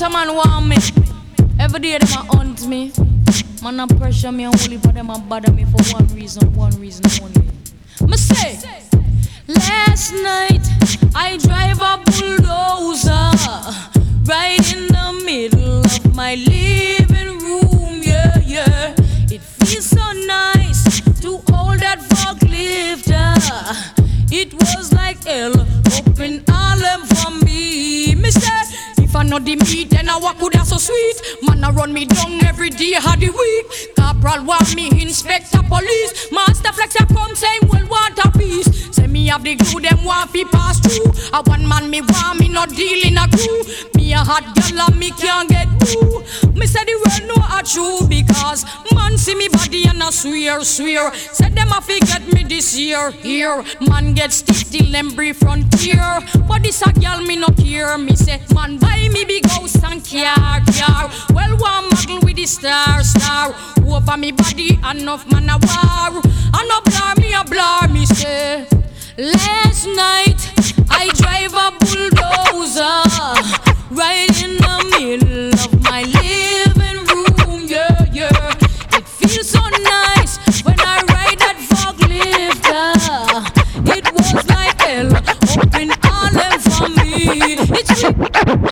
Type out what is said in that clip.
a man want me. Every day them a hunt me. Man a pressure me and only for them a bother me for one reason only. Me say, last night I drive a bulldozer right in the middle of my living room, yeah. It feels so nice to hold that forklift. It was like hell up in Harlem for me. Me say, if I know the meat, then I walk could so sweet. Man, I run me down every day of the week. Corporal want me, inspector police. Master flex a come saying, well, want a piece. Say me have the glue, them want fi pass through. A one man me want me not deal in a crew. Me a hot girl and me can't get boo. Me say the world know a true because man see me body and I swear. Said them a fi get me this year. Here, man get stiff till them brief frontier. But this a girl me not care. Me say, man buy me big house and car. Well, one muggle with the star. Over me body, enough man a war. And a blur me say. Last night I drive a bull